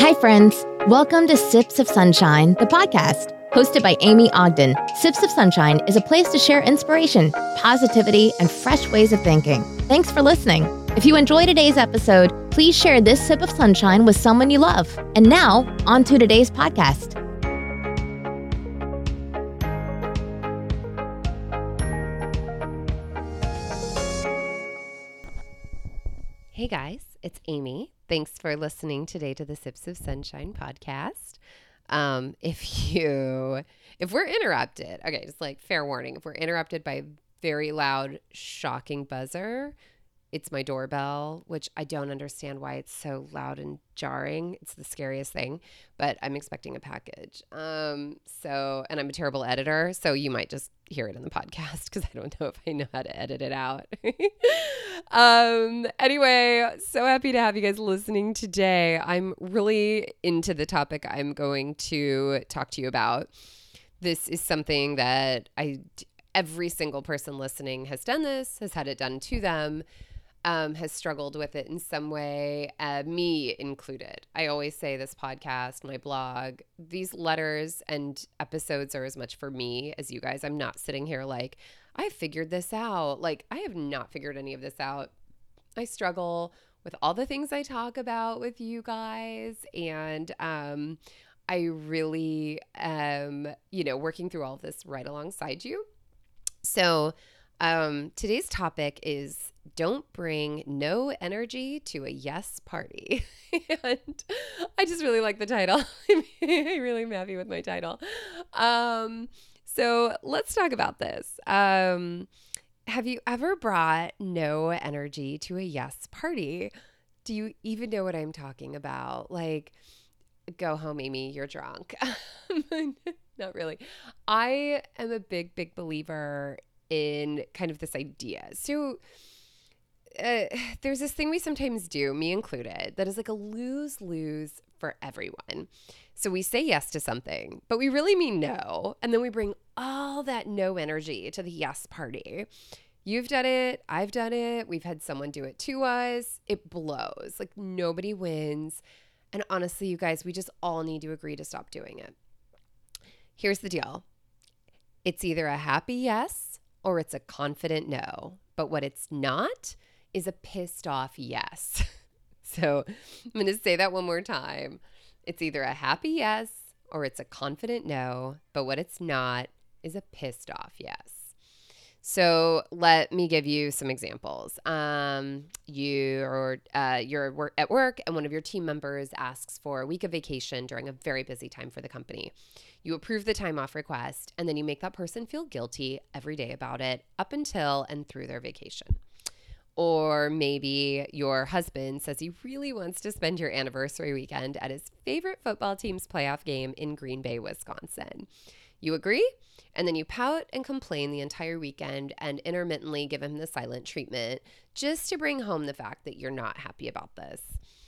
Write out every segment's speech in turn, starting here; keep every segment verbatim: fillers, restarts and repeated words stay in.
Hi, friends. Welcome to Sips of Sunshine, the podcast, hosted by Amy Ogden. Sips of Sunshine is a place to share inspiration, positivity, and fresh ways of thinking. Thanks for listening. If you enjoy today's episode, please share this sip of sunshine with someone you love. And now, on to today's podcast. Hey guys, it's Amy. Thanks for listening today to the Sips of Sunshine podcast. Um, if you, if we're interrupted, okay, just like fair warning, if we're interrupted by a very loud, shocking buzzer, it's my doorbell, which I don't understand why it's so loud and jarring. It's the scariest thing, but I'm expecting a package. Um, so, and I'm a terrible editor, so you might just hear it in the podcast because I don't know if I know how to edit it out. um, anyway, so happy to have you guys listening today. I'm really into the topic I'm going to talk to you about. This is something that I, every single person listening has done this, has had it done to them. Um, has struggled with it in some way, uh, me included. I always say this podcast, my blog, these letters and episodes are as much for me as you guys. I'm not sitting here like, I figured this out. Like, I have not figured any of this out. I struggle with all the things I talk about with you guys. And um, I really am, you know, working through all of this right alongside you. So um, today's topic is don't bring no energy to a yes party. And I just really like the title. I'm really happy with my title. Um, so let's talk about this. Um, have you ever brought no energy to a yes party? Do you even know what I'm talking about? Like, go home, Amy, you're drunk. Not really. I am a big, big believer in kind of this idea. So uh, there's this thing we sometimes do, me included, that is like a lose-lose for everyone. So we say yes to something, but we really mean no. And then we bring all that no energy to the yes party. You've done it. I've done it. We've had someone do it to us. It blows. Like nobody wins. And honestly, you guys, we just all need to agree to stop doing it. Here's the deal. It's either a happy yes or it's a confident no. But what it's not is a pissed off yes. So I'm going to say that one more time. It's either a happy yes or it's a confident no. But what it's not is a pissed off yes. So let me give you some examples. Um, you or uh, you're wor- at work and one of your team members asks for a week of vacation during a very busy time for the company. You approve the time off request and then you make that person feel guilty every day about it up until and through their vacation. Or maybe your husband says he really wants to spend your anniversary weekend at his favorite football team's playoff game in Green Bay, Wisconsin. You agree? And then you pout and complain the entire weekend and intermittently give him the silent treatment just to bring home the fact that you're not happy about this.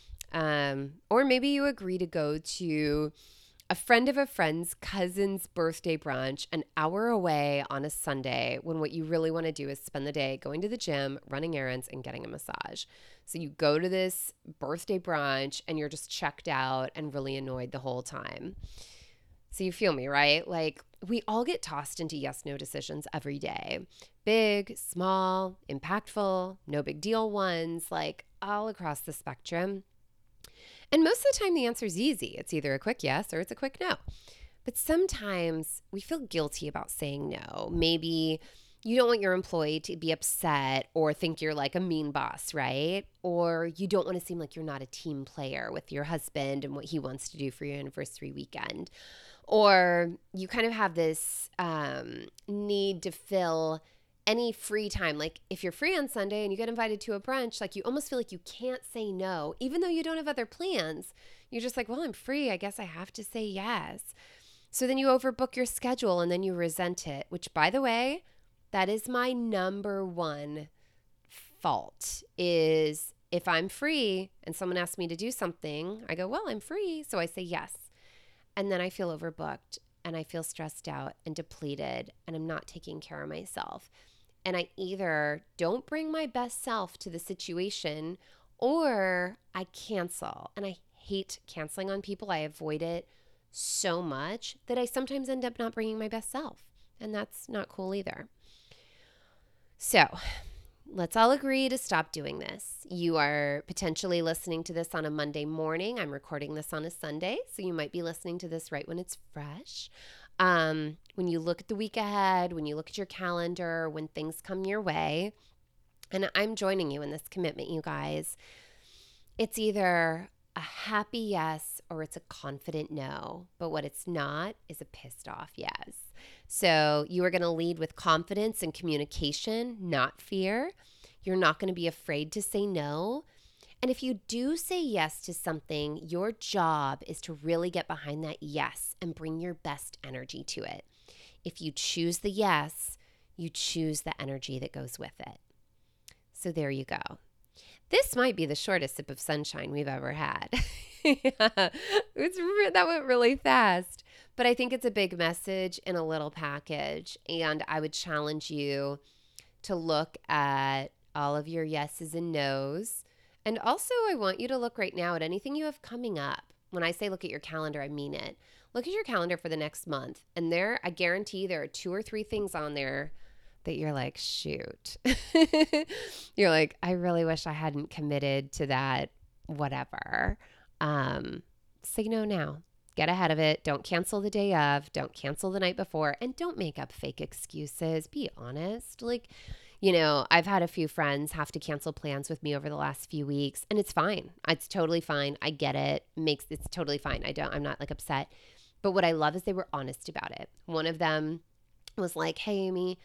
Um, or maybe you agree to go to a friend of a friend's cousin's birthday brunch an hour away on a Sunday when what you really want to do is spend the day going to the gym, running errands, and getting a massage. So you go to this birthday brunch and you're just checked out and really annoyed the whole time. So you feel me, right? Like we all get tossed into yes-no decisions every day. Big, small, impactful, no big deal ones, like all across the spectrum. And most of the time the answer is easy. It's either a quick yes or it's a quick no. But sometimes we feel guilty about saying no. Maybe you don't want your employee to be upset or think you're like a mean boss, right? Or you don't want to seem like you're not a team player with your husband and what he wants to do for your anniversary weekend. Or you kind of have this um, need to fill any free time. Like if you're free on Sunday and you get invited to a brunch, like you almost feel like you can't say no, even though you don't have other plans. You're just like, well, I'm free. I guess I have to say yes. So then you overbook your schedule and then you resent it, which by the way, that is my number one fault is if I'm free and someone asks me to do something, I go, well, I'm free. So I say yes. And then I feel overbooked and I feel stressed out and depleted and I'm not taking care of myself. And I either don't bring my best self to the situation or I cancel. And I hate canceling on people. I avoid it so much that I sometimes end up not bringing my best self. And that's not cool either. So let's all agree to stop doing this. You are potentially listening to this on a Monday morning. I'm recording this on a Sunday, so you might be listening to this right when it's fresh. Um, when you look at the week ahead, when you look at your calendar, when things come your way, and I'm joining you in this commitment, you guys, it's either a happy yes or it's a confident no. But what it's not is a pissed off yes. So you are going to lead with confidence and communication, not fear. You're not going to be afraid to say no. And if you do say yes to something, your job is to really get behind that yes and bring your best energy to it. If you choose the yes, you choose the energy that goes with it. So there you go. This might be the shortest sip of sunshine we've ever had. yeah, it's re- that went really fast. But I think it's a big message in a little package. And I would challenge you to look at all of your yeses and nos. And also, I want you to look right now at anything you have coming up. When I say look at your calendar, I mean it. Look at your calendar for the next month. And there, I guarantee there are two or three things on there that you're like, shoot. You're like, I really wish I hadn't committed to that, whatever. Um, say no now. Get ahead of it. Don't cancel the day of. Don't cancel the night before. And don't make up fake excuses. Be honest. Like, you know, I've had a few friends have to cancel plans with me over the last few weeks, and it's fine. It's totally fine. I get it. Makes it's totally fine. I don't, I'm not like upset. But what I love is they were honest about it. One of them was like, hey, Amy,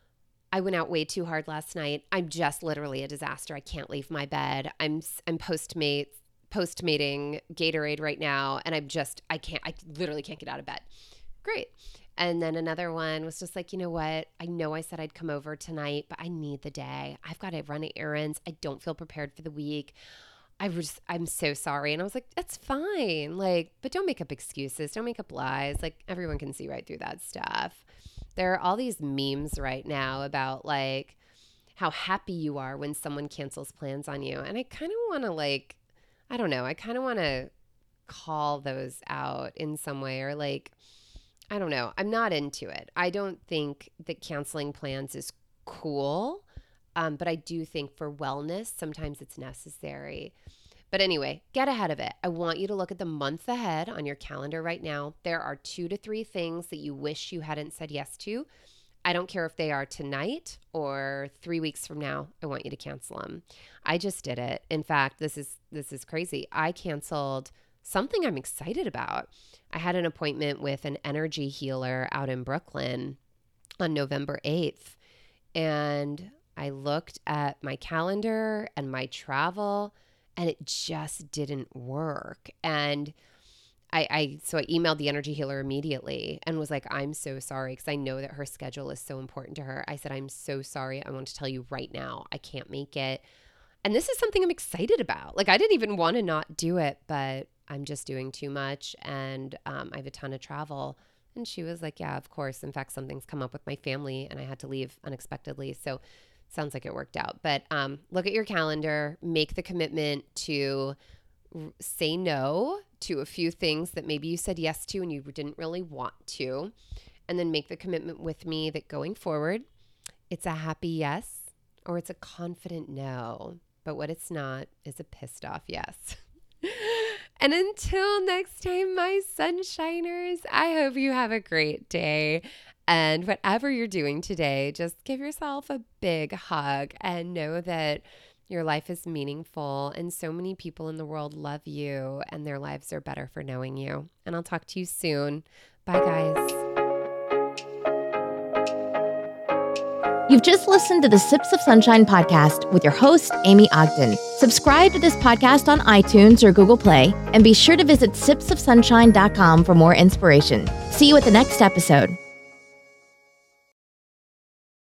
I went out way too hard last night. I'm just literally a disaster. I can't leave my bed. I'm I'm postmate postmating Gatorade right now, and I'm just I can't I literally can't get out of bed. Great. And then another one was just like, you know what? I know I said I'd come over tonight, but I need the day. I've got to run errands. I don't feel prepared for the week. I was I'm so sorry. And I was like, that's fine. Like, but don't make up excuses. Don't make up lies. Like, everyone can see right through that stuff. There are all these memes right now about like how happy you are when someone cancels plans on you. And I kind of want to like, I don't know, I kind of want to call those out in some way, or like, I don't know. I'm not into it. I don't think that canceling plans is cool. Um, but I do think for wellness, sometimes it's necessary. But anyway, get ahead of it. I want you to look at the month ahead on your calendar right now. There are two to three things that you wish you hadn't said yes to. I don't care if they are tonight or three weeks from now. I want you to cancel them. I just did it. In fact, this is this is crazy. I canceled something I'm excited about. I had an appointment with an energy healer out in Brooklyn on November eighth. And I looked at my calendar and my travel, and it just didn't work. And I, I so I emailed the energy healer immediately and was like, I'm so sorry, because I know that her schedule is so important to her. I said, I'm so sorry. I want to tell you right now, I can't make it. And this is something I'm excited about. Like, I didn't even want to not do it, but I'm just doing too much, and um, I have a ton of travel. And she was like, yeah, of course. In fact, something's come up with my family, and I had to leave unexpectedly. So sounds like it worked out. But um, look at your calendar, make the commitment to r- say no to a few things that maybe you said yes to and you didn't really want to. And then make the commitment with me that going forward, it's a happy yes or it's a confident no. But what it's not is a pissed off yes. And until next time, my sunshiners, I hope you have a great day. And whatever you're doing today, just give yourself a big hug and know that your life is meaningful and so many people in the world love you and their lives are better for knowing you. And I'll talk to you soon. Bye, guys. You've just listened to the Sips of Sunshine podcast with your host, Amy Ogden. Subscribe to this podcast on iTunes or Google Play, and be sure to visit sips of sunshine dot com for more inspiration. See you at the next episode.